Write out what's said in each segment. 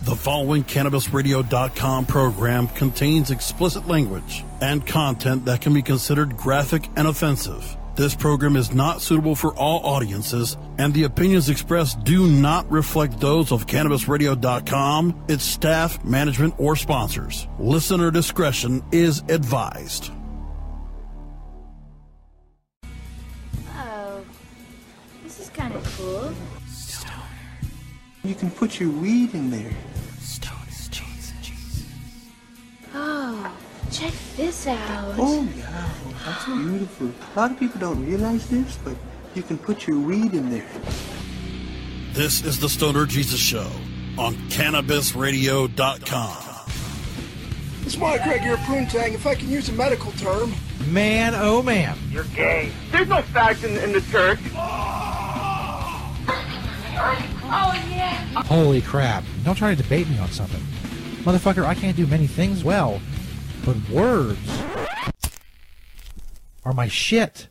The following CannabisRadio.com program contains explicit language and content that can be considered graphic and offensive. This program is not suitable for all audiences, and the opinions expressed do not reflect those of CannabisRadio.com, its staff, management, or sponsors. Listener discretion is advised. Oh, this is kind of cool. You can put your weed in there. Oh, check this out. Oh, yeah. That's beautiful. A lot of people don't realize this, but you can put your weed in there. This is the Stoner Jesus Show on CannabisRadio.com. It's my Greg here, Poontang, if I can use a medical term. Man, oh man. You're gay. There's no fags in the church. Oh, yeah. Holy crap. Don't try to debate me on something. Motherfucker, I can't do many things well, but words are my shit.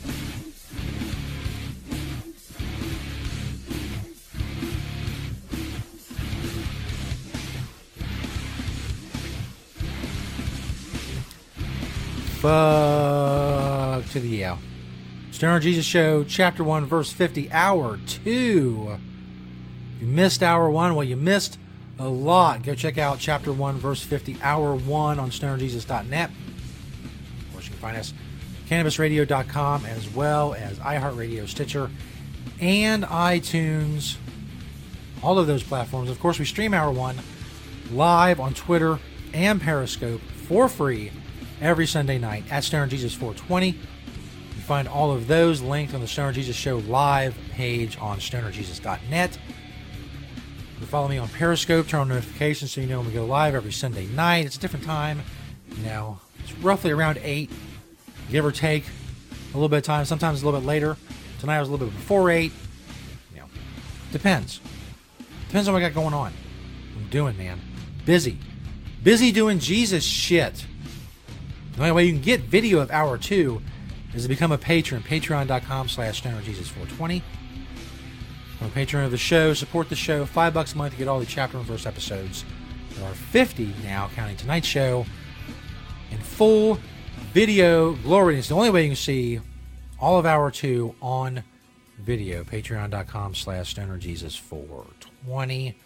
Fuck to the yeah. Stoner Jesus Show, Chapter 1, Verse 50, Hour 2. You missed Hour 1. Well, you missed a lot. Go check out Chapter 1, Verse 50, Hour 1 on stonerjesus.net. Of course, you can find us CannabisRadio.com, as well as iHeartRadio, Stitcher, and iTunes. All of those platforms. Of course, we stream Hour 1 live on Twitter and Periscope for free every Sunday night at Stoner Jesus 420. You find all of those linked on the Stoner Jesus Show live page on stonerjesus.net. You follow me on Periscope, turn on notifications so you know when we go live every Sunday night. It's a different time. You know, it's roughly around 8, give or take a little bit of time. Sometimes a little bit later. Tonight was a little bit before 8. You know, depends. Depends on what I got going on. I'm doing, man. Busy doing Jesus shit. The only way you can get video of Hour 2 is to become a patron. Patreon.com/stonerjesus420. I'm a patron of the show. Support the show. $5 a month to get all the chapter and verse episodes. There are 50 now, counting tonight's show, in full video glory. It's the only way you can see all of Hour 2 on video. Patreon.com/stonerjesus420. A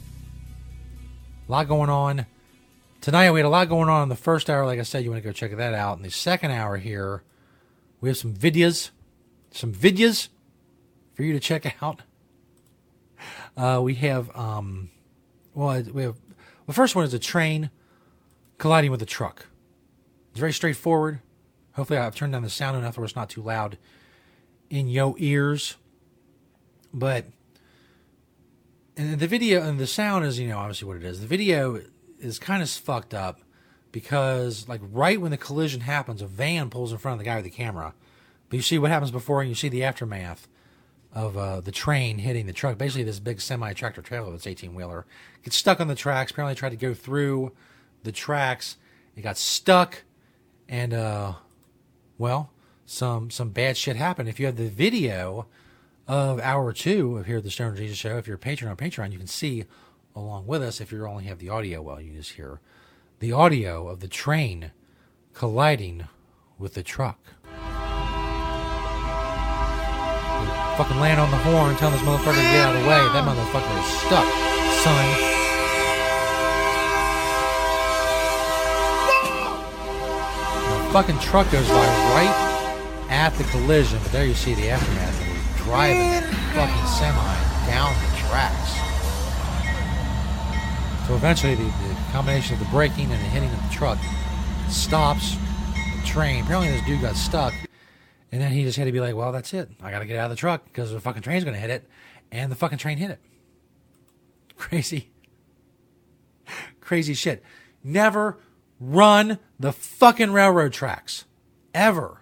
lot going on. Tonight we had a lot going on in the first hour. Like I said, you want to go check that out. In the second hour here, we have some videos for you to check out. We have, the first one is a train colliding with a truck. It's very straightforward. Hopefully I've turned down the sound enough where it's not too loud in your ears. But, and the video and the sound is, obviously what it is. The video is kind of fucked up because, like, right when the collision happens, a van pulls in front of the guy with the camera. But you see what happens before, and you see the aftermath of the train hitting the truck. Basically, this big semi-tractor trailer that's 18-wheeler gets stuck on the tracks. Apparently, tried to go through the tracks. It got stuck, and some bad shit happened. If you have the video of Hour 2 of here at the Stoner Jesus Show, if you're a patron on Patreon, you can see along with us. If you only have the audio, well, you just hear the audio of the train colliding with the truck. Fucking land on the horn, telling this motherfucker to get out of the way. That motherfucker is stuck, son. The fucking truck goes by right at the collision, but there you see the aftermath. He's driving that fucking semi down the tracks. So eventually the combination of the braking and the hitting of the truck stops the train. Apparently this dude got stuck. And then he just had to be like, well, that's it. I got to get out of the truck because the fucking train's going to hit it. And the fucking train hit it. Crazy. Crazy shit. Never run the fucking railroad tracks. Ever.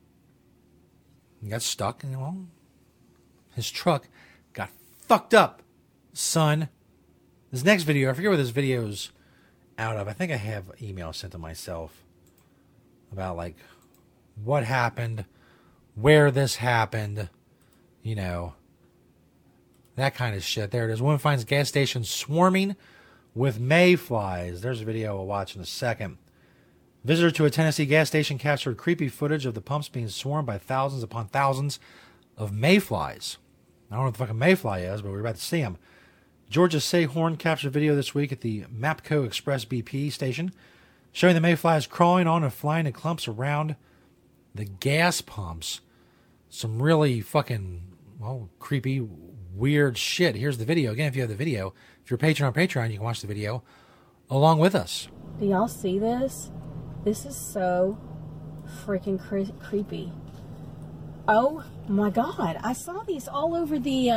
He got stuck and, well, his truck got fucked up, son. This next video, I forget where this video's out of. I think I have email sent to myself about, like, what happened, where this happened, that kind of shit. There it is. Woman finds gas station swarming with mayflies. There's a video we'll watch in a second. Visitor to a Tennessee gas station captured creepy footage of the pumps being swarmed by thousands upon thousands of mayflies. I don't know what the fuck a mayfly is, but we're about to see them. Georgia Sayhorn captured video this week at the Mapco Express BP station, showing the mayflies crawling on and flying in clumps around the gas pumps. Some really fucking, well, creepy, weird shit. Here's the video. Again, if you have the video, if you're a patron on Patreon, you can watch the video along with us. Do y'all see this? This is so freaking creepy. Oh my God. I saw these all over the,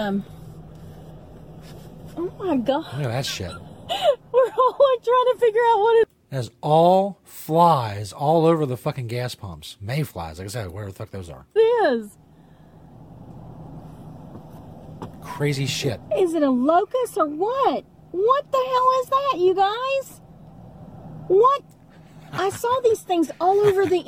oh my God. Look at that shit. We're all like trying to figure out what it is. There's all flies all over the fucking gas pumps. Mayflies, like I said, whatever the fuck those are. Crazy shit. Is it a locust or what? What the hell is that, you guys? What? I saw these things all over the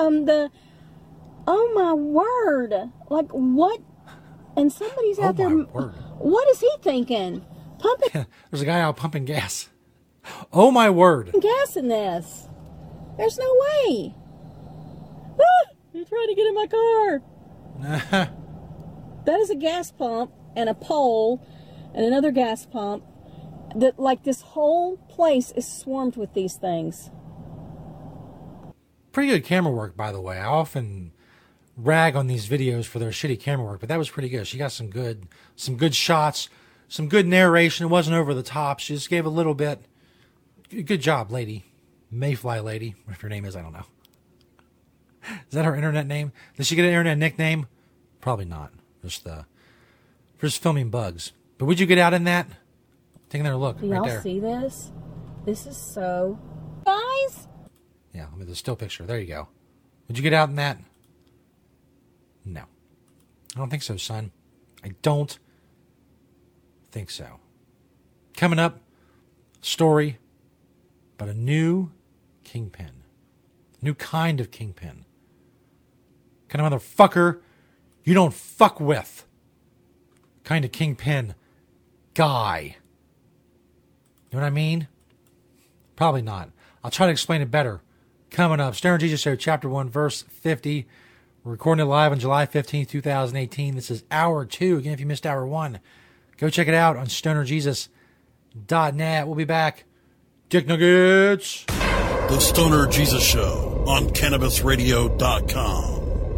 oh my word. Like what? And somebody's out there. Word. What is he thinking? Pumping There's a guy out pumping gas. Oh my word. gas in this. There's no way. Ah, you're trying to get in my car. That is a gas pump and a pole and another gas pump. That, like, this whole place is swarmed with these things. Pretty good camera work, by the way. I often rag on these videos for their shitty camera work, but that was pretty good. She got some good shots, some good narration. It wasn't over the top. She just gave a little bit. Good job, lady. Mayfly lady. What her name is, I don't know. Is that her internet name? Did she get an internet nickname? Probably not. Just filming bugs. But would you get out in that? Take another look. Do right y'all there. see this? This is so... Guys? Yeah, I mean, the still picture. There you go. Would you get out in that? No. I don't think so, son. I don't think so. Coming up, story about a new kingpin. New kind of kingpin. Kind of motherfucker you don't fuck with. Kind of kingpin guy. You know what I mean? Probably not. I'll try to explain it better. Coming up, Stoner Jesus Show, Chapter 1, Verse 50. We're recording it live on July 15th, 2018. This is Hour 2. Again, if you missed Hour 1, go check it out on stonerjesus.net. We'll be back. Dick Nuggets. The Stoner Jesus Show on CannabisRadio.com.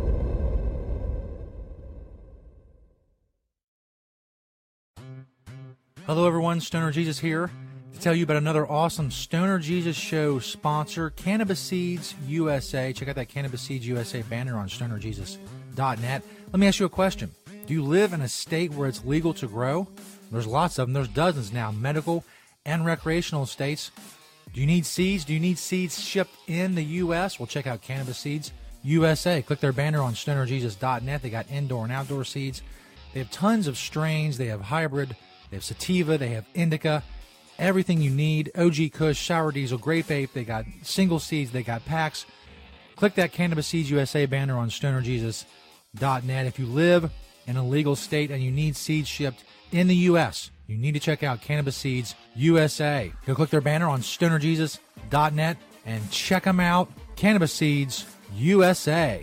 Hello, everyone. Stoner Jesus here to tell you about another awesome Stoner Jesus Show sponsor, Cannabis Seeds USA. Check out that Cannabis Seeds USA banner on stonerjesus.net. Let me ask you a question. Do you live in a state where it's legal to grow? There's lots of them. There's dozens now, medical and recreational states. Do you need seeds? Do you need seeds shipped in the U.S.? Well, check out Cannabis Seeds USA. Click their banner on stonerjesus.net. They got indoor and outdoor seeds. They have tons of strains. They have hybrid. They have sativa. They have indica. Everything you need. OG Kush, Sour Diesel, Grape Ape. They got single seeds. They got packs. Click that Cannabis Seeds USA banner on stonerjesus.net. If you live in a legal state and you need seeds shipped in the U.S., you need to check out Cannabis Seeds USA. Go click their banner on stonerjesus.net and check them out. Cannabis Seeds USA.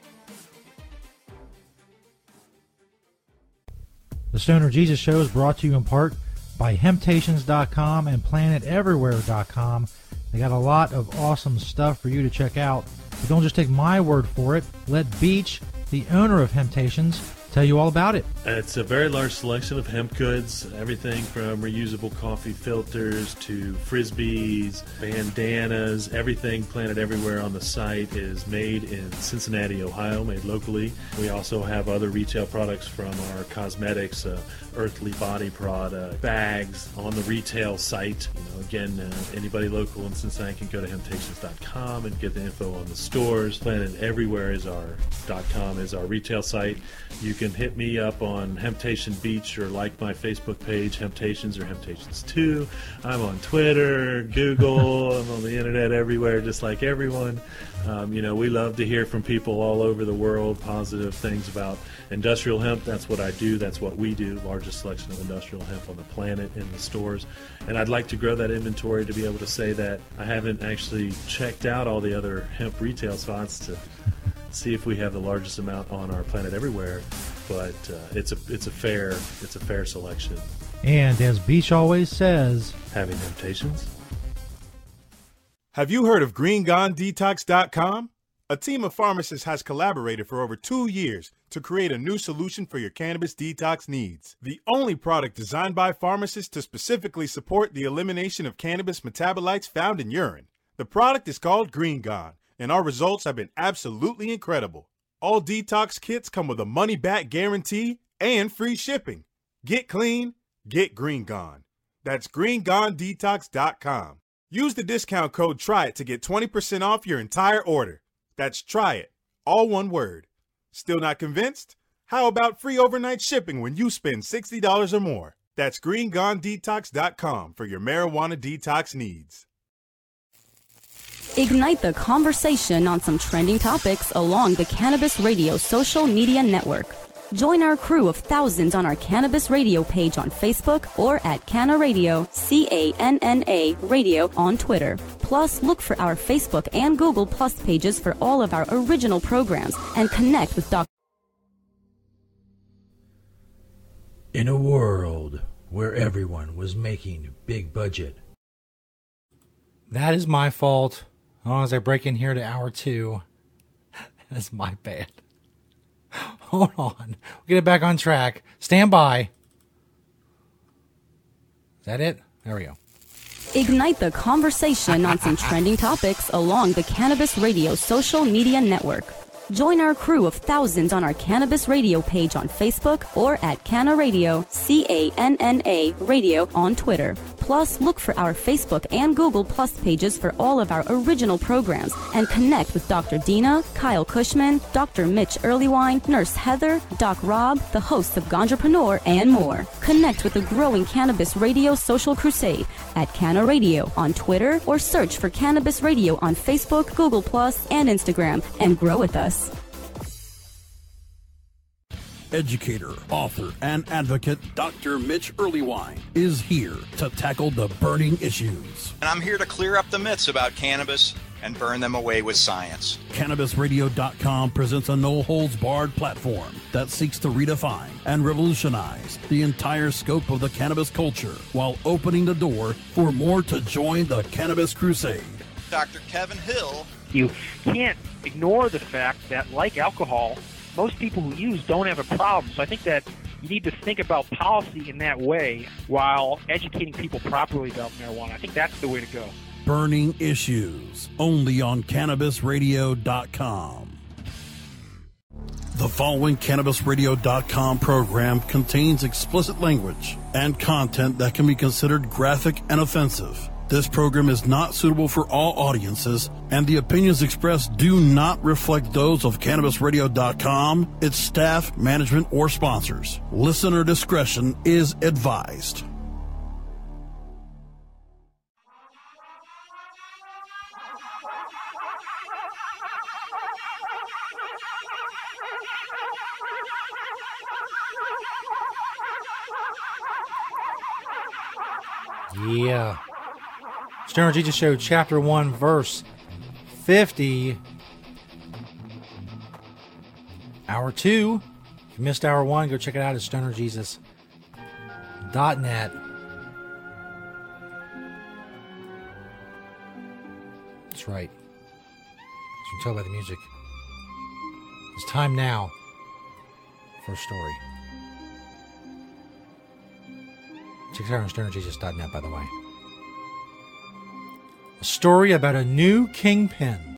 The Stoner Jesus Show is brought to you in part by Hemptations.com and PlanetEverywhere.com. They got a lot of awesome stuff for you to check out. But don't just take my word for it. Let Beach, the owner of Hemptations, tell you all about it. It's a very large selection of hemp goods, everything from reusable coffee filters to frisbees, bandanas, everything Planet Everywhere on the site is made in Cincinnati, Ohio, made locally. We also have other retail products from our cosmetics, Earthly Body product, bags on the retail site. Again, anybody local in Cincinnati can go to Hemptations.com and get the info on the stores. Planet Everywhere is our .com is our retail site. You can hit me up on Hemptation Beach or like my Facebook page, Hemptations or Hemptations 2. I'm on Twitter, Google, I'm on the internet everywhere, just like everyone. We love to hear from people all over the world, positive things about industrial hemp. That's what I do. That's what we do. Largest selection of industrial hemp on the planet in the stores. And I'd like to grow that inventory to be able to say that I haven't actually checked out all the other hemp retail spots to see if we have the largest amount on our planet everywhere. But it's a fair selection. And as Beach always says, having temptations. Have you heard of GreenGoneDetox.com? A team of pharmacists has collaborated for over 2 years to create a new solution for your cannabis detox needs. The only product designed by pharmacists to specifically support the elimination of cannabis metabolites found in urine. The product is called Green Gone, and our results have been absolutely incredible. All detox kits come with a money-back guarantee and free shipping. Get clean, get Green Gone. That's GreenGoneDetox.com. Use the discount code TRYIT to get 20% off your entire order. That's TRYIT, all one word. Still not convinced? How about free overnight shipping when you spend $60 or more? That's GreenGoneDetox.com for your marijuana detox needs. Ignite the conversation on some trending topics along the Cannabis Radio social media network. Join our crew of thousands on our Cannabis Radio page on Facebook or at Canna Radio, CANNA Radio on Twitter. Plus, look for our Facebook and Google Plus pages for all of our original programs and connect with Dr. In a world where everyone was making big budget. That is my fault. As long as I break in here to hour 2, that's my bad. Hold on. We'll get it back on track. Stand by. Is that it? There we go. Ignite the conversation on some trending topics along the Cannabis Radio social media network. Join our crew of thousands on our Cannabis Radio page on Facebook or at Canna Radio, CANNA Radio on Twitter. Plus, look for our Facebook and Google Plus pages for all of our original programs and connect with Dr. Dina, Kyle Cushman, Dr. Mitch Earlywine, Nurse Heather, Doc Rob, the hosts of Ganjapreneur, and more. Connect with the growing Cannabis Radio social crusade at Canna Radio on Twitter or search for Cannabis Radio on Facebook, Google Plus, and Instagram and grow with us. Educator, author, and advocate Dr. Mitch Earlywine is here to tackle the burning issues. And I'm here to clear up the myths about cannabis and burn them away with science. CannabisRadio.com presents a no-holds-barred platform that seeks to redefine and revolutionize the entire scope of the cannabis culture while opening the door for more to join the cannabis crusade. Dr. Kevin Hill. You can't ignore the fact that, like alcohol, most people who use don't have a problem. So I think that you need to think about policy in that way while educating people properly about marijuana. I think that's the way to go. Burning issues, only on CannabisRadio.com. The following CannabisRadio.com program contains explicit language and content that can be considered graphic and offensive. This program is not suitable for all audiences, and the opinions expressed do not reflect those of CannabisRadio.com, its staff, management, or sponsors. Listener discretion is advised. Yeah. Stoner Jesus Show, Chapter 1, Verse 50. Hour 2. If you missed Hour 1, go check it out at stonerjesus.net. That's right. As you can tell by the music. It's time now for a story. Check it out on stonerjesus.net, by the way. A story about a new kingpin.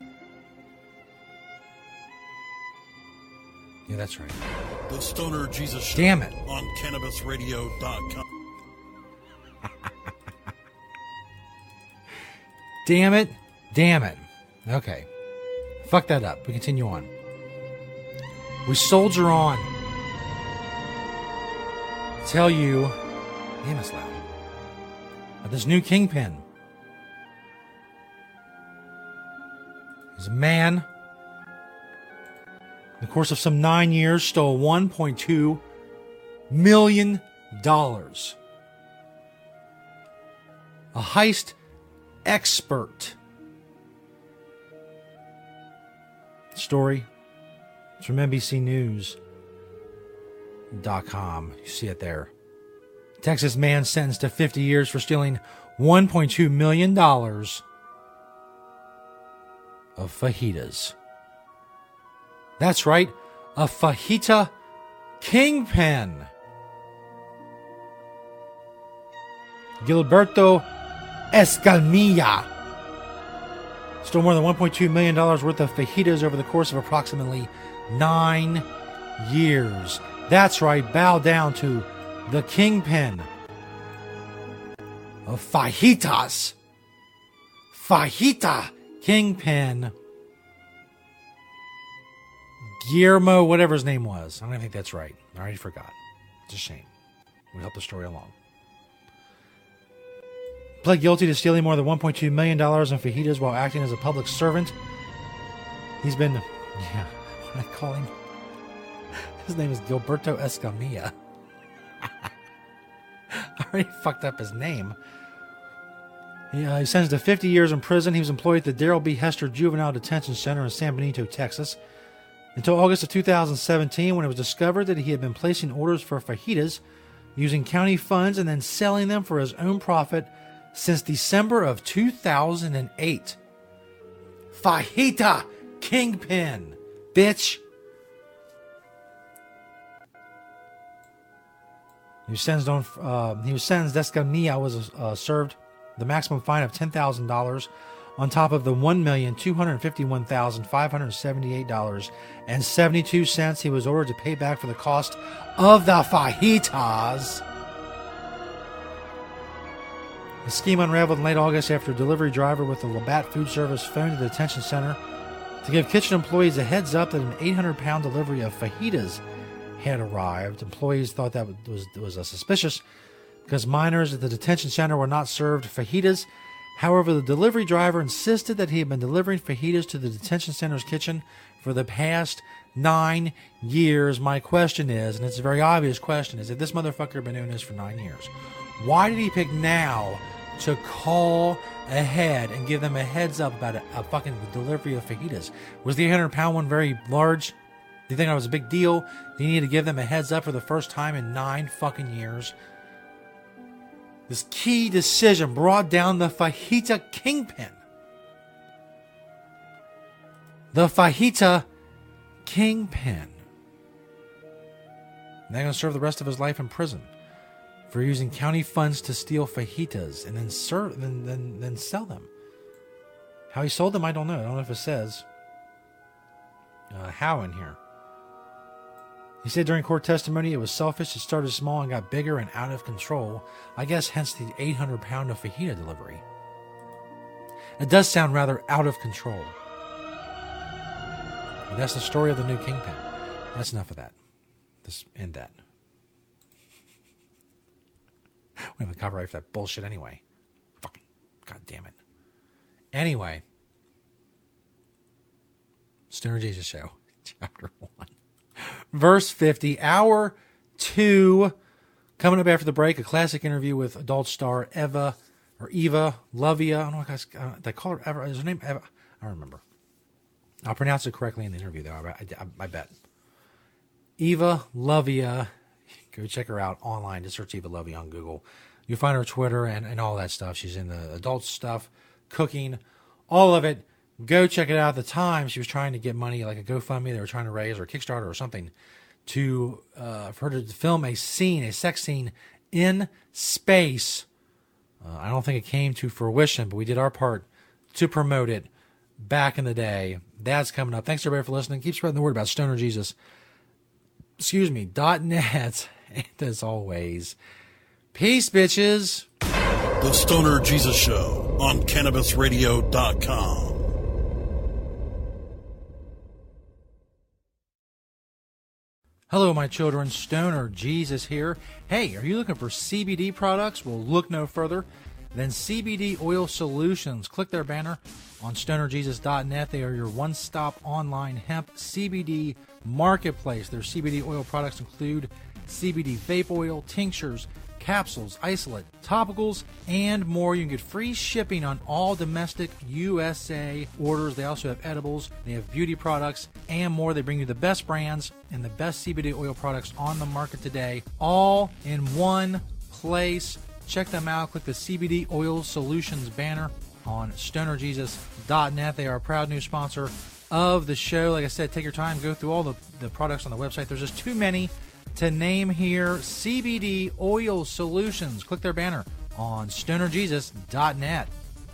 Yeah, that's right. The Stoner Jesus Show. Damn it. On CannabisRadio.com. Damn it. Damn it. Okay. Fuck that up. We continue on. We soldier on. tell you, damn it's loud, about this new kingpin. He's a man, in the course of some 9 years, stole $1.2 million. A heist expert. Story. It's from NBCNews.com. You see it there. Texas man sentenced to 50 years for stealing $1.2 million of fajitas. That's right, a fajita kingpin. Gilberto Escamilla stole more than $1.2 million worth of fajitas over the course of approximately 9 years. That's right, bow down to the kingpin of fajitas. Fajita kingpin. Guillermo, whatever his name was. I don't think that's right. I already forgot. It's a shame. Would help the story along. Pled guilty to stealing more than $1.2 million in fajitas while acting as a public servant. He's been, what did I call him? His name is Gilberto Escamilla. I already fucked up his name. He's sentenced to 50 years in prison. He was employed at the Darrell B. Hester Juvenile Detention Center in San Benito, Texas, until August of 2017, when it was discovered that he had been placing orders for fajitas using county funds and then selling them for his own profit since December of 2008. Fajita kingpin, bitch. He was sentenced. Escamilla was served the maximum fine of $10,000 on top of the $1,251,578.72 he was ordered to pay back for the cost of the fajitas. The scheme unraveled in late August after a delivery driver with the Labatt Food Service phoned the detention center to give kitchen employees a heads up that an 800-pound delivery of fajitas had arrived. Employees thought that was suspicious because minors at the detention center were not served fajitas. However, the delivery driver insisted that he had been delivering fajitas to the detention center's kitchen for the past 9 years. My question is, and it's a very obvious question, is if this motherfucker had been doing this for 9 years, why did he pick now to call ahead and give them a heads up about a fucking delivery of fajitas? Was the 800-pound one very large? Do you think that was a big deal? Do you need to give them a heads up for the first time in 9 fucking years? This key decision brought down the fajita kingpin. The fajita kingpin. And they're going to serve the rest of his life in prison for using county funds to steal fajitas and then sell them. How he sold them, I don't know. I don't know if it says how in here. He said during court testimony it was selfish. It started small and got bigger and out of control. I guess hence the 800-pound of fajita delivery. It does sound rather out of control. But that's the story of the new kingpin. That's enough of that. Let's end that. We have a copyright for that bullshit anyway. Fucking God damn it. Anyway. Stoner Jesus Show, Chapter 1. Verse 50, Hour 2. Coming up after the break, a classic interview with adult star Eva Lovia. I don't know what guys, they call her Eva. Is her name Eva? I don't remember. I'll pronounce it correctly in the interview, though. I bet. Eva Lovia. Go check her out online. Just search Eva Lovia on Google. You'll find her Twitter and all that stuff. She's in the adult stuff, cooking, all of it. Go check it out. At the time, she was trying to get money, like a GoFundMe they were trying to raise, or a Kickstarter or something, for her to film a sex scene in space. I don't think it came to fruition, but we did our part to promote it back in the day. That's coming up. Thanks, everybody, for listening. Keep spreading the word about Stoner Jesus. .net. And as always, peace, bitches. The Stoner Jesus Show on CannabisRadio.com. Hello, my children. Stoner Jesus here. Hey, are you looking for CBD products? Well, look no further than CBD Oil Solutions. Click their banner on stonerjesus.net. They are your one-stop online hemp CBD marketplace. Their CBD oil products include CBD vape oil, tinctures, capsules, isolate, topicals, and more. You can get free shipping on all domestic USA orders. They also have edibles, they have beauty products, and more. They bring you the best brands and the best CBD oil products on the market today, all in one place. Check them out. Click the CBD Oil Solutions banner on stonerjesus.net. They are a proud new sponsor of the show. Like I said, take your time, go through all the products on the website. There's just too many to name here. CBD Oil Solutions. Click their banner on stonerjesus.net.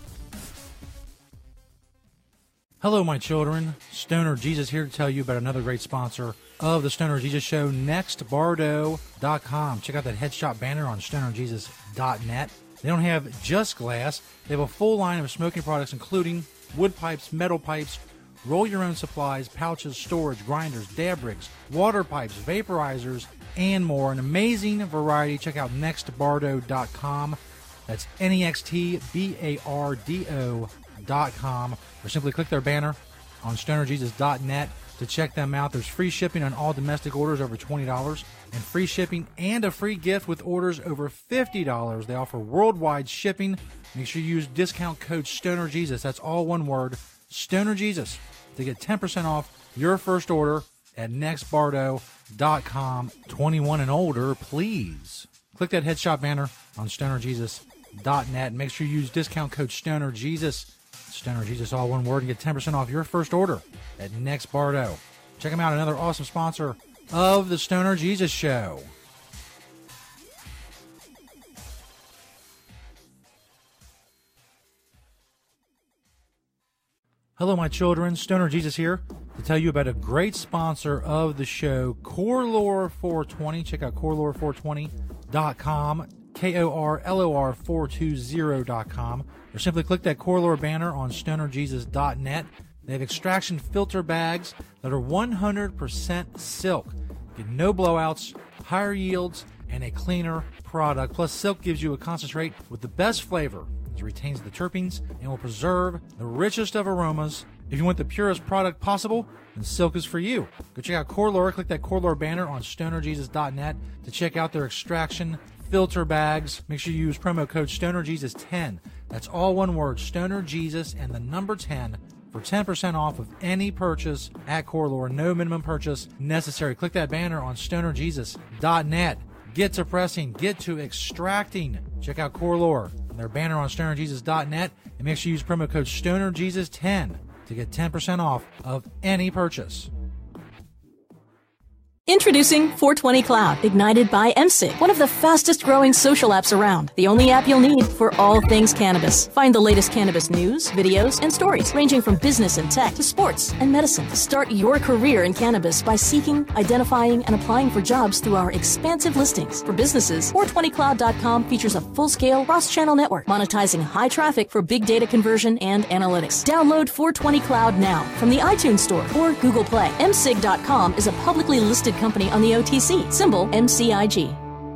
Hello, my children. Stoner Jesus here to tell you about another great sponsor of the Stoner Jesus Show, NextBardo.com. Check out that headshot banner on stonerjesus.net. They don't have just glass. They have a full line of smoking products, including wood pipes, metal pipes, roll your own supplies, pouches, storage, grinders, dab rigs, water pipes, vaporizers, and more. An amazing variety. Check out nextbardo.com. That's NEXTBARDO.com. Or simply click their banner on stonerjesus.net to check them out. There's free shipping on all domestic orders over $20 and free shipping and a free gift with orders over $50. They offer worldwide shipping. Make sure you use discount code STONERJesus. That's all one word, STONERJesus, to get 10% off your first order at nextbardo.com. 21 and older, please. Click that headshot banner on stonerjesus.net. Make sure you use discount code STONERJesus. STONERJesus, all one word, and get 10% off your first order at NextBardo. Check them out, another awesome sponsor of the Stoner Jesus Show. Hello, my children. Stoner Jesus here to tell you about a great sponsor of the show, Corelore420. Check out Corelore420.com, KORLOR420.com, or simply click that Corelore banner on stonerjesus.net. They have extraction filter bags that are 100% silk. Get no blowouts, higher yields, and a cleaner product. Plus, silk gives you a concentrate with the best flavor. It retains the terpenes and will preserve the richest of aromas. If you want the purest product possible, then silk is for you. Go check out Corelore. Click that Corelore banner on stonerjesus.net to check out their extraction filter bags. Make sure you use promo code STONERJesus10. That's all one word, STONERJesus and the number 10 for 10% off of any purchase at Corelore. No minimum purchase necessary. Click that banner on stonerjesus.net. Get to pressing, get to extracting. Check out Corelore and their banner on stonerjesus.net, and make sure you use promo code STONERJesus10 to get 10% off of any purchase. Introducing 420 Cloud, ignited by MSIG, one of the fastest growing social apps around. The only app you'll need for all things cannabis. Find the latest cannabis news, videos, and stories, ranging from business and tech to sports and medicine. Start your career in cannabis by seeking, identifying, and applying for jobs through our expansive listings. For businesses, 420cloud.com features a full-scale cross-channel network, monetizing high traffic for big data conversion and analytics. Download 420 Cloud now from the iTunes Store or Google Play. MSIG.com is a publicly listed company on the OTC, symbol MCIG.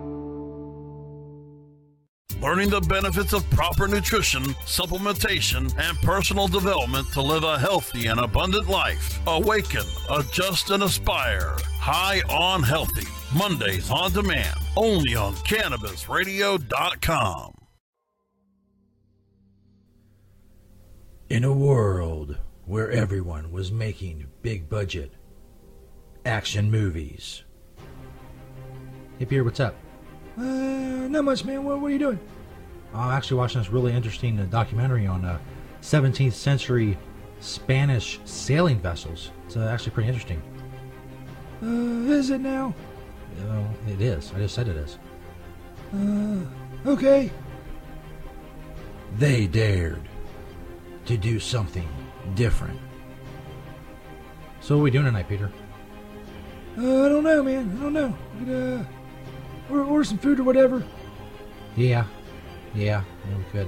Learning the benefits of proper nutrition, supplementation, and personal development to live a healthy and abundant life. Awaken, adjust, and aspire. High on Healthy. Mondays on demand. Only on CannabisRadio.com. In a world where everyone was making big budget action movies. Hey Peter, what's up? Not much, man. What are you doing? I'm actually watching this really interesting documentary on 17th century Spanish sailing vessels. It's actually pretty interesting. Is it now? It is. I just said it is. Okay. They dared to do something different. So what are we doing tonight, Peter? I don't know, man. I don't know. We could, order some food or whatever. Yeah, we could.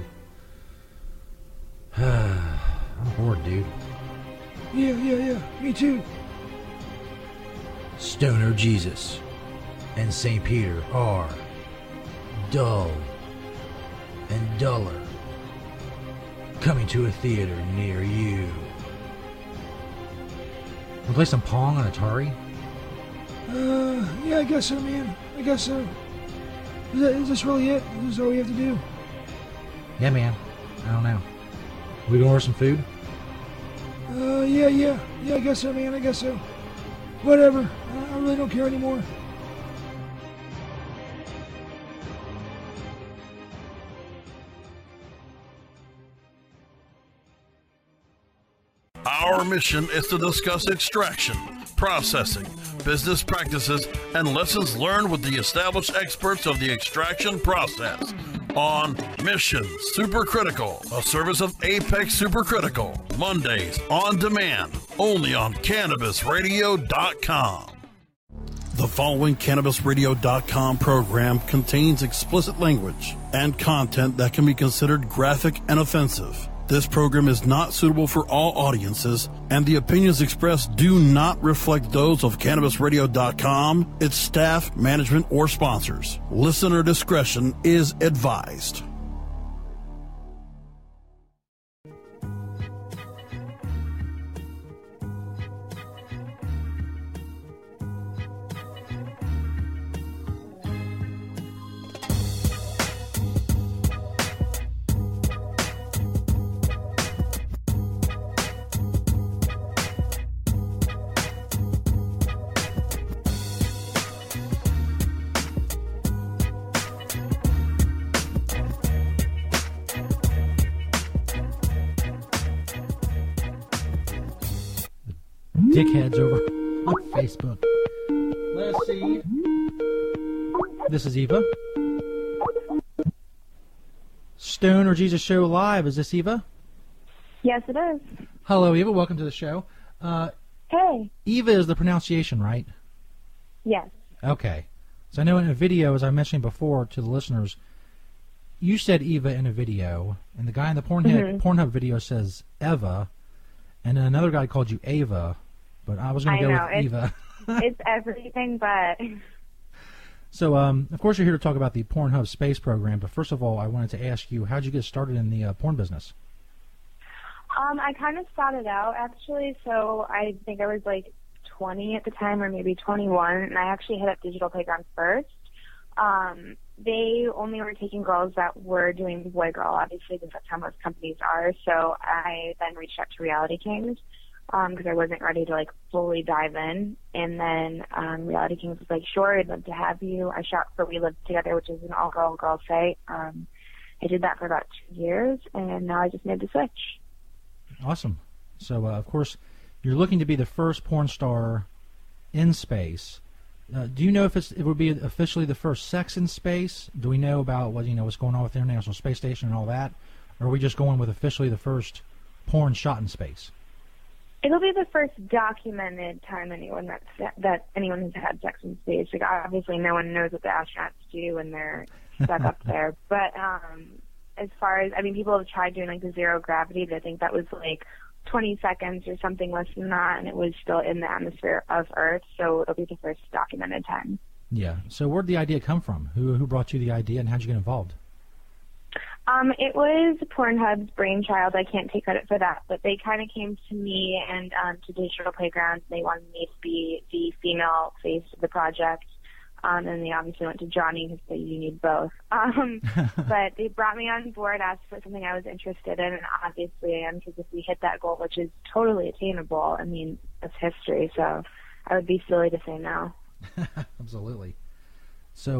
I'm bored, dude. Yeah. Me too. Stoner Jesus and St. Peter are dull and duller. Coming to a theater near you. We'll play some Pong on Atari? Yeah, I guess so, man. I guess so. Is this really it? Is this all we have to do? Yeah, man. I don't know. We gonna order some food? Yeah, I guess so, man. I guess so. Whatever. I really don't care anymore. Our mission is to discuss extraction, processing, business practices, and lessons learned with the established experts of the extraction process. On Mission Supercritical, a service of Apex Supercritical, Mondays on demand, only on CannabisRadio.com. The following CannabisRadio.com program contains explicit language and content that can be considered graphic and offensive. This program is not suitable for all audiences, and the opinions expressed do not reflect those of CannabisRadio.com, its staff, management, or sponsors. Listener discretion is advised. Dickheads over on Facebook. Let's see. This is Eva. Stoner Jesus Show Live. Is this Eva? Yes, it is. Hello, Eva. Welcome to the show. Hey. Eva is the pronunciation, right? Yes. Okay. So I know in a video, as I mentioned before to the listeners, you said Eva in a video, and the guy in the Pornhub video says Eva, and then another guy called you Ava. But I was going to go with Eva. It's everything but. So, of course, you're here to talk about the Pornhub space program. But first of all, I wanted to ask you, how'd you get started in the porn business? I kind of started out, actually. So I think I was like 20 at the time, or maybe 21. And I actually hit up Digital Playground first. They only were taking girls that were doing boy-girl, obviously, because that's how most companies are. So I then reached out to Reality Kings. Because I wasn't ready to like fully dive in, and then Reality Kings was like, "Sure, I'd love to have you." I shot for We Live Together, which is an all-girl site. I did that for about 2 years, and now I just made the switch. Awesome. So, of course, you're looking to be the first porn star in space. Do you know if it would be officially the first sex in space? Do we know about what's going on with the International Space Station and all that, or are we just going with officially the first porn shot in space? It'll be the first documented time anyone that anyone has had sex in space. Like, obviously, no one knows what the astronauts do when they're stuck up there. But as far as, people have tried doing like the zero gravity, but I think that was like 20 seconds or something less than that, and it was still in the atmosphere of Earth. So it'll be the first documented time. Yeah. So where'd the idea come from? Who brought you the idea, and how'd you get involved? It was Pornhub's brainchild. I can't take credit for that, but they kind of came to me and to Digital Playground. They wanted me to be the female face of the project, and they obviously went to Johnny because they you need both. But they brought me on board, asked for something I was interested in, and obviously I am, because if we hit that goal, which is totally attainable, it's history. So I would be silly to say no. Absolutely. So,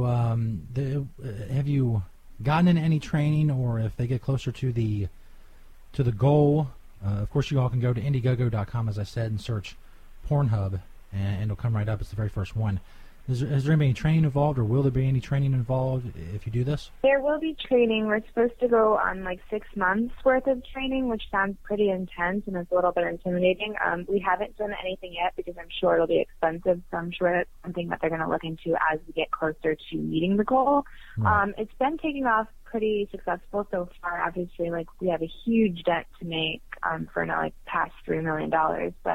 have you gotten in any training, or if they get closer to the goal, of course you all can go to Indiegogo.com, as I said, and search Pornhub, and it'll come right up. It's the very first one. Is there any training involved, or will there be any training involved if you do this? There will be training. We're supposed to go on like 6 months worth of training, which sounds pretty intense and it's a little bit intimidating. We haven't done anything yet because I'm sure it'll be expensive, so I'm sure it's something that they're going to look into as we get closer to meeting the goal. Right. It's been taking off pretty successful so far. Obviously, like, we have a huge debt to make for now, like past $3 million, but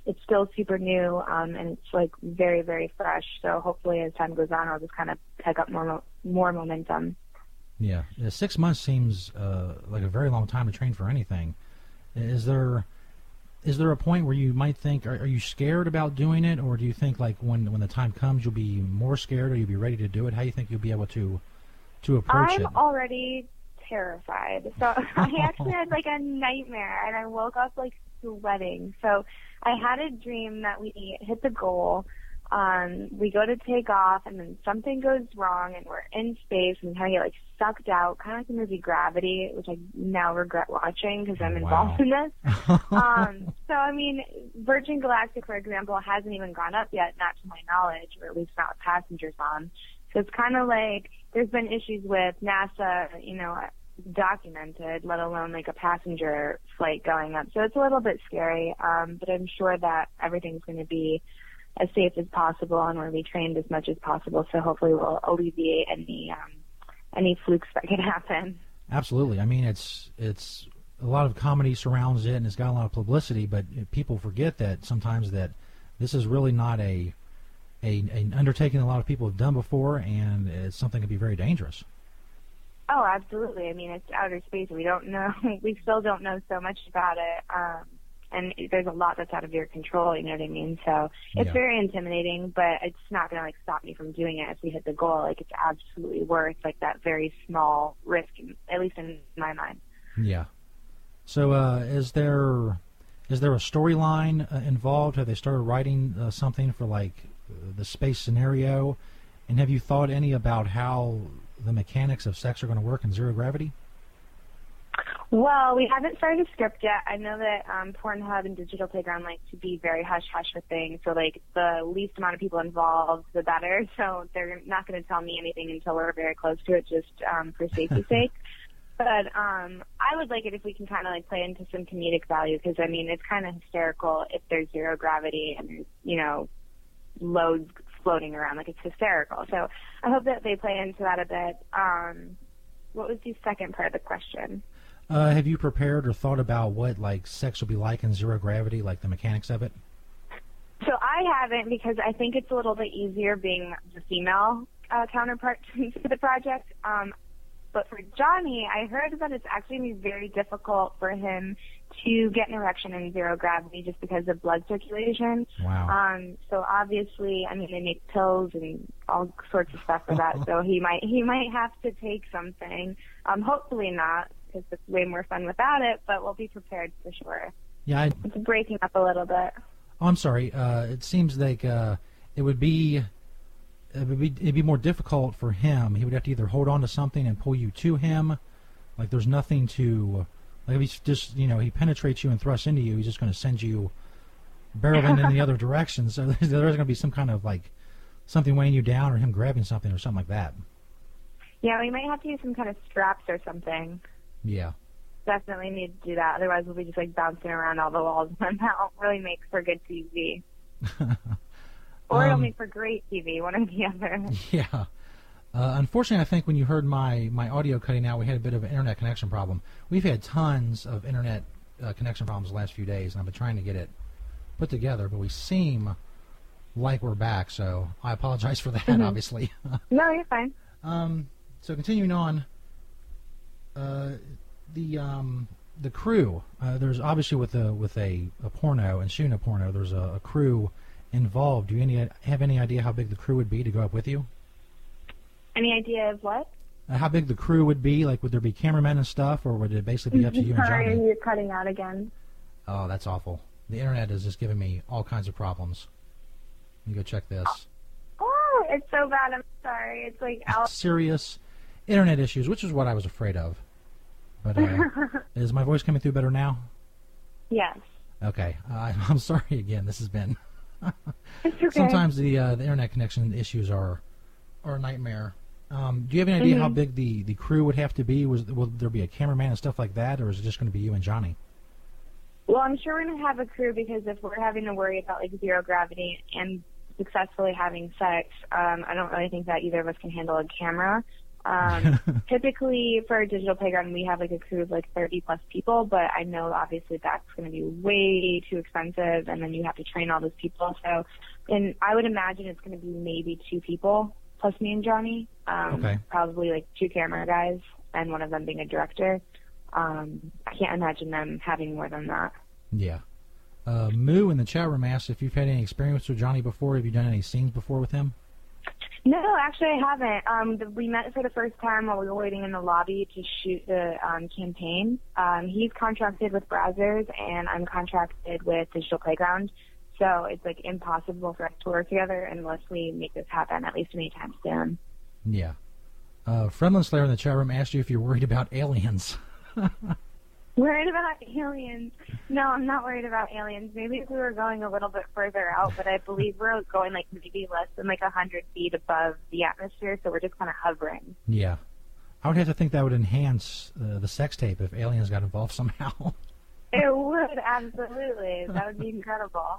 it's still super new, and it's like very, very fresh. So hopefully as time goes on, I'll just kind of pick up more momentum. Yeah, 6 months seems like a very long time to train for anything. Is there a point where you might think, are you scared about doing it, or do you think like when the time comes you'll be more scared, or you'll be ready to do it? How do you think you'll be able to approach it? I'm already terrified. So I actually had like a nightmare, and I woke up like sweating. So I had a dream that we hit the goal. We go to take off, and then something goes wrong, and we're in space, and kind of get like sucked out, kind of like the movie Gravity, which I now regret watching because I'm involved in this. So I mean, Virgin Galactic, for example, hasn't even gone up yet, not to my knowledge, or at least not with passengers on. So it's kind of like there's been issues with NASA, documented, let alone like a passenger flight going up. So it's a little bit scary, but I'm sure that everything's going to be as safe as possible, and we'll be trained as much as possible. So hopefully we'll alleviate any flukes that could happen. Absolutely. I mean, it's a lot of comedy surrounds it, and it's got a lot of publicity. But people forget that sometimes that this is really not an undertaking a lot of people have done before, and it's something that can be very dangerous. Oh, absolutely. I mean, it's outer space. We don't know. We still don't know so much about it. And there's a lot that's out of your control, you know what I mean? So it's very intimidating, but it's not going to, like, stop me from doing it if we hit the goal. Like, it's absolutely worth, like, that very small risk, at least in my mind. Yeah. So is there a storyline involved? Have they started writing something for, like, the space scenario? And have you thought any about how the mechanics of sex are going to work in zero gravity? Well, we haven't started a script yet. I know that Pornhub and Digital Playground like to be very hush-hush with things, so like the least amount of people involved, the better. So they're not going to tell me anything until we're very close to it, just for safety's sake. But I would like it if we can kind of like play into some comedic value, because I mean it's kind of hysterical if there's zero gravity and there's loads floating around. Like, it's hysterical. So I hope that they play into that a bit. What was the second part of the question? Have you prepared or thought about what like sex will be like in zero gravity, like the mechanics of it? So I haven't, because I think it's a little bit easier being the female counterpart to the project. But for Johnny, I heard that it's actually going to be very difficult for him to get an erection in zero gravity just because of blood circulation. Wow. So obviously, I mean, they make pills and all sorts of stuff for that. So he might have to take something. Hopefully not, because it's way more fun without it. But we'll be prepared for sure. Yeah. It's breaking up a little bit. Oh, I'm sorry. It seems like it'd be more difficult for him. He would have to either hold on to something and pull you to him. Like, there's nothing to, like, if he's just, he penetrates you and thrusts into you, he's just going to send you barreling in the other direction. So there's going to be some kind of, like, something weighing you down, or him grabbing something or something like that. Yeah, we might have to use some kind of straps or something. Yeah. Definitely need to do that. Otherwise, we'll be just, like, bouncing around all the walls, and that won't really make for good TV. Or it'll make for great TV, one or the other. Yeah. Unfortunately, I think when you heard my audio cutting out, we had a bit of an internet connection problem. We've had tons of internet connection problems the last few days, and I've been trying to get it put together, but we seem like we're back, so I apologize for that, obviously. No, you're fine. So continuing on, the crew, there's obviously with a porno and shooting a porno, there's a crew involved. Do you have any idea how big the crew would be to go up with you? Any idea of what? How big the crew would be? Like, would there be cameramen and stuff, or would it basically be up to you and Johnny? Sorry, you're cutting out again. Oh, that's awful. The internet is just giving me all kinds of problems. Let me go check this. Oh, it's so bad. I'm sorry. It's like serious internet issues, which is what I was afraid of. But is my voice coming through better now? Yes. Okay. I'm sorry again. This has been... It's okay. Sometimes the internet connection issues are a nightmare. Do you have any idea how big the crew would have to be? Will there be a cameraman and stuff like that, or is it just going to be you and Johnny? Well, I'm sure we're going to have a crew, because if we're having to worry about like zero gravity and successfully having sex, I don't really think that either of us can handle a camera. Typically for a digital playground, we have like a crew of like 30 plus people, but I know obviously that's going to be way too expensive, and then you have to train all those people. So, and I would imagine it's going to be maybe 2 people plus me and Johnny. Okay. Probably like 2 camera guys and one of them being a director. I can't imagine them having more than that. Yeah. Moo in the chat room asked if you've had any experience with Johnny before. Have you done any scenes before with him? No, actually I haven't. We met for the first time while we were waiting in the lobby to shoot the campaign. He's contracted with Brazzers, and I'm contracted with Digital Playground. So it's like impossible for us to work together unless we make this happen, at least anytime soon. Yeah. Friendlin Slayer in the chat room asked you if you're worried about aliens. Worried about aliens? No, I'm not worried about aliens. Maybe if we were going a little bit further out, but I believe we're going like maybe less than like 100 feet above the atmosphere, so we're just kind of hovering. Yeah. I would have to think that would enhance the sex tape if aliens got involved somehow. It would, absolutely. That would be incredible.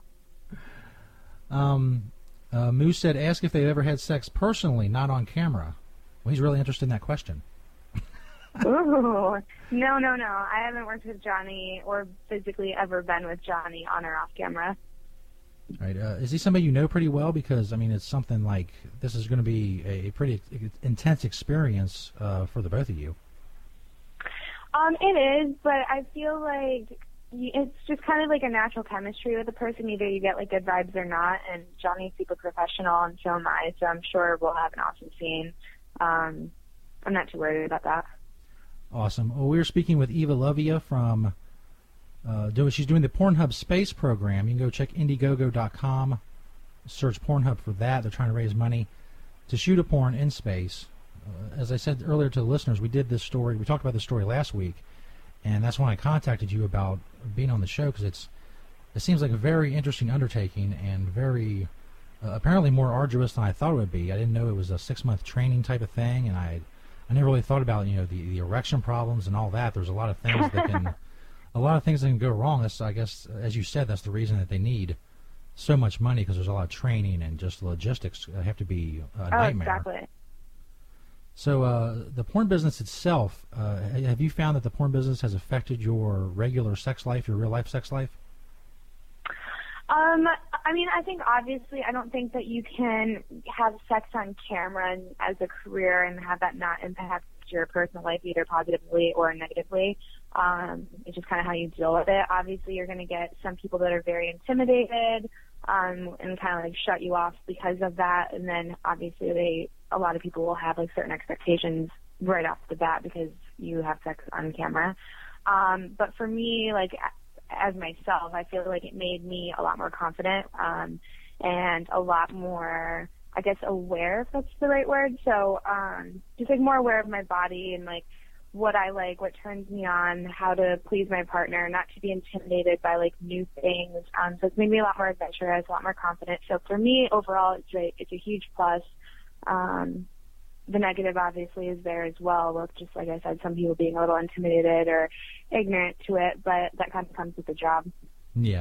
Moose said, ask if they've ever had sex personally, not on camera. Well, he's really interested in that question. Ooh, no. I haven't worked with Johnny or physically ever been with Johnny on or off camera. All right. Is he somebody you know pretty well? Because, I mean, it's something like this is going to be a pretty intense experience for the both of you. It is, but I feel like it's just kind of like a natural chemistry with a person. Either you get like good vibes or not, and Johnny's super professional, and so am I, so I'm sure we'll have an awesome scene. I'm not too worried about that. Awesome. Well, we were speaking with Eva Lovia from, she's doing the Pornhub Space program. You can go check Indiegogo.com, search Pornhub for that. They're trying to raise money to shoot a porn in space. As I said earlier to the listeners, we did this story, we talked about this story last week, and that's when I contacted you about being on the show, because it seems like a very interesting undertaking and very, apparently more arduous than I thought it would be. I didn't know it was a 6-month training type of thing, and I never really thought about, the erection problems and all that. There's a lot of things that can go wrong. That's, I guess, as you said, that's the reason that they need so much money, because there's a lot of training and just logistics have to be a nightmare. Exactly. So the porn business itself, have you found that the porn business has affected your regular sex life, your real life sex life? I mean, I think obviously I don't think that you can have sex on camera as a career and have that not impact your personal life either positively or negatively. It's just kind of how you deal with it. Obviously, you're going to get some people that are very intimidated and kind of like shut you off because of that. And then obviously a lot of people will have like certain expectations right off the bat because you have sex on camera. But for me, like, as myself, I feel like it made me a lot more confident and a lot more, I guess, aware, if that's the right word. So just like more aware of my body and like what I like, what turns me on, how to please my partner, not to be intimidated by like new things. So it's made me a lot more adventurous, a lot more confident. So for me, overall, it's a huge plus. The negative obviously is there as well, with just like I said, some people being a little intimidated or ignorant to it, but that kind of comes with the job. Yeah.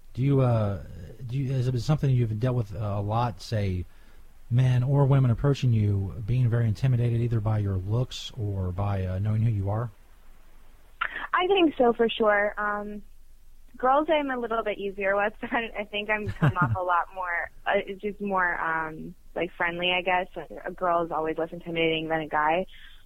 Has it been something you've dealt with a lot, say, men or women approaching you being very intimidated either by your looks or by knowing who you are? I think so, for sure. Girls I'm a little bit easier with. I think I'm come off a lot more, it's just more like friendly, I guess. A girl is always less intimidating than a guy.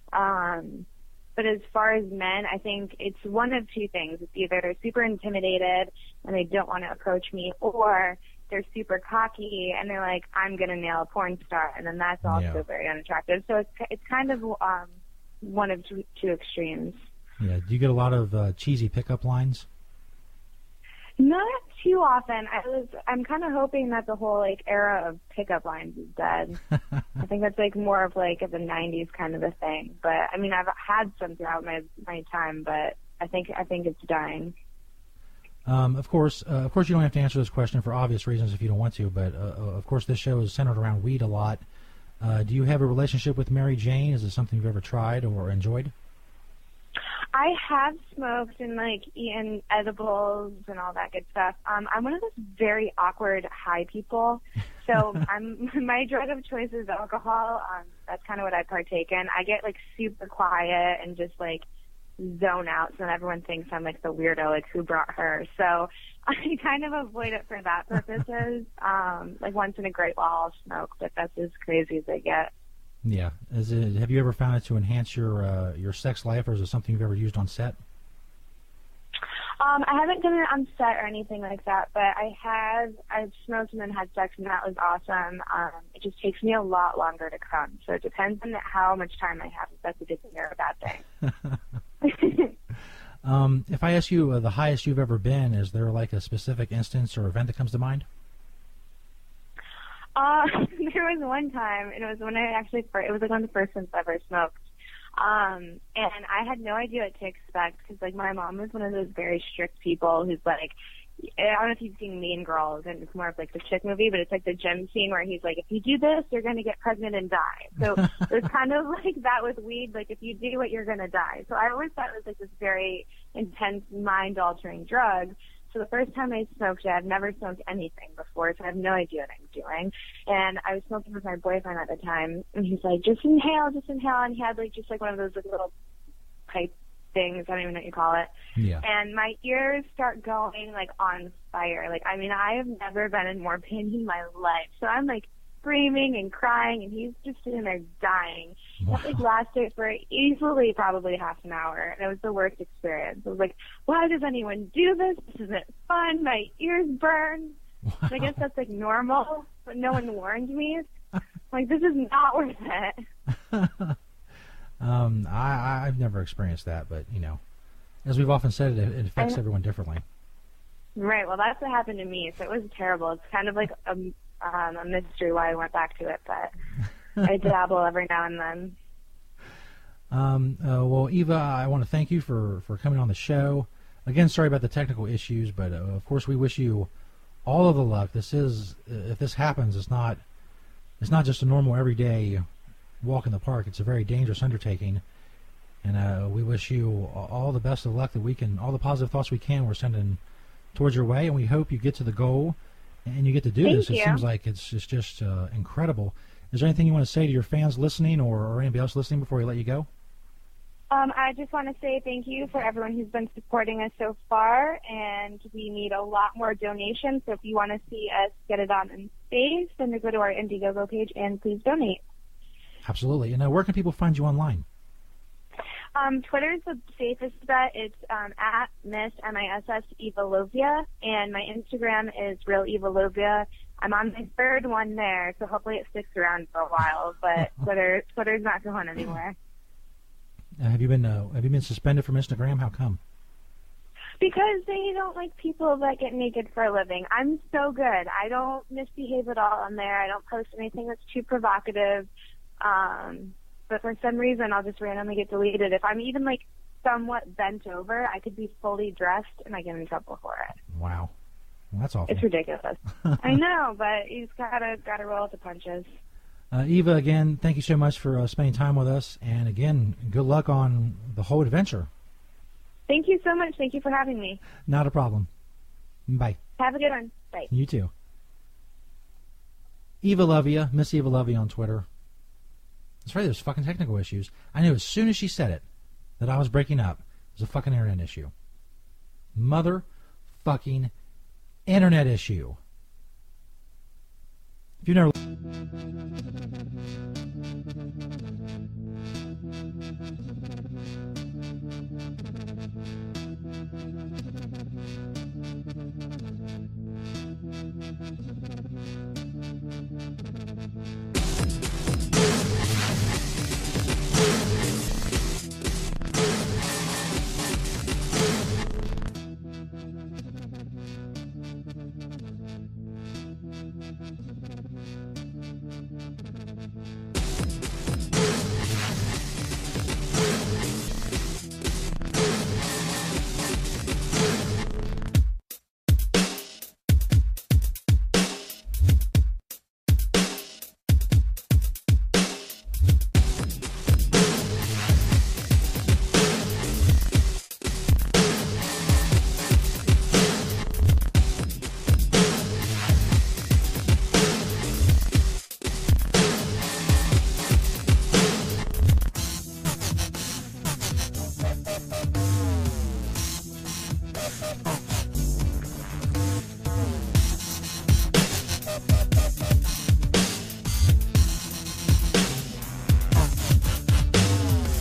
But as far as men, I think it's one of two things. It's either they're super intimidated and they don't want to approach me, or they're super cocky and they're like, I'm going to nail a porn star, and then that's also very unattractive. So it's kind of one of two extremes. Yeah. Do you get a lot of cheesy pickup lines? Not too often. I'm kind of hoping that the whole like era of pickup lines is dead. I think that's like more of like the 90s kind of a thing. But I mean, I've had some throughout my time, but I think it's dying. Of course, you don't have to answer this question for obvious reasons if you don't want to. But of course, this show is centered around weed a lot. Do you have a relationship with Mary Jane? Is it something you've ever tried or enjoyed? I have smoked and like eaten edibles and all that good stuff. I'm one of those very awkward high people, So my drug of choice is alcohol. That's kind of what I partake in. I get like super quiet and just like zone out, so then everyone thinks I'm like the weirdo, like who brought her. So I kind of avoid it for that purposes. Like once in a great while I'll smoke, but that's as crazy as they get. Yeah. Have you ever found it to enhance your sex life, or is it something you've ever used on set? I haven't done it on set or anything like that, but I've smoked and then had sex, and that was awesome. It just takes me a lot longer to come, so it depends on how much time I have, if that's a good thing or a bad thing. If I ask you the highest you've ever been, is there like a specific instance or event that comes to mind? There was one time, and it was when it was like one of the first times I ever smoked. And I had no idea what to expect, because like my mom was one of those very strict people who's like, I don't know if you've seen Mean Girls, and it's more of like the chick movie, but it's like the gym scene where he's like, if you do this, you're going to get pregnant and die. So it was kind of like that with weed, like if you do it, you're going to die. So I always thought it was like this very intense, mind-altering drug. So the first time I smoked it, I've never smoked anything before, so I have no idea what I'm doing. And I was smoking with my boyfriend at the time, and he's like, just inhale, and he had like just like one of those like little pipe things, I don't even know what you call it. Yeah. And my ears start going like on fire. Like, I mean, I have never been in more pain in my life. So I'm like screaming and crying, and he's just sitting there dying. Wow. That like lasted for easily probably half an hour, and it was the worst experience. I was like, why does anyone do this? This isn't fun. My ears burn. Wow. So I guess that's like normal, but no one warned me. Like, this is not worth it. I've never experienced that, but you know, as we've often said, it affects everyone differently. Right. Well, that's what happened to me, so it was terrible. It's kind of like a mystery why I went back to it, but I dabble every now and then. Well, Eva, I want to thank you for coming on the show. Again, sorry about the technical issues, but of course we wish you all of the luck. This is, if this happens, it's not just a normal everyday walk in the park. It's a very dangerous undertaking, and we wish you all the best of luck that we can, all the positive thoughts we can, we're sending towards your way, and we hope you get to the goal and you get to do this. It seems like it's just incredible. Is there anything you want to say to your fans listening or anybody else listening before we let you go? I just want to say thank you for everyone who's been supporting us so far, and we need a lot more donations, so if you want to see us get it on in space, then go to our Indiegogo page and please donate. Absolutely. And where can people find you online? Twitter's the safest bet. It's at Miss MISS Evalovia, and my Instagram is Real Evalovia. I'm on my third one there, so hopefully it sticks around for a while. But Twitter's not going anywhere. Have you been suspended from Instagram? How come? Because they don't like people that get naked for a living. I'm so good. I don't misbehave at all on there. I don't post anything that's too provocative. But for some reason, I'll just randomly get deleted. If I'm even like somewhat bent over, I could be fully dressed and I get in trouble for it. Wow, well, that's awful. It's ridiculous. I know, but you just gotta roll with the punches. Eva, again, thank you so much for spending time with us, and again, good luck on the whole adventure. Thank you so much. Thank you for having me. Not a problem. Bye. Have a good one. Bye. You too. Evalovia, Miss Evalovia on Twitter. That's right, there's fucking technical issues. I knew as soon as she said it that I was breaking up. It was a fucking internet issue. Motherfucking internet issue. If you've never... Bye.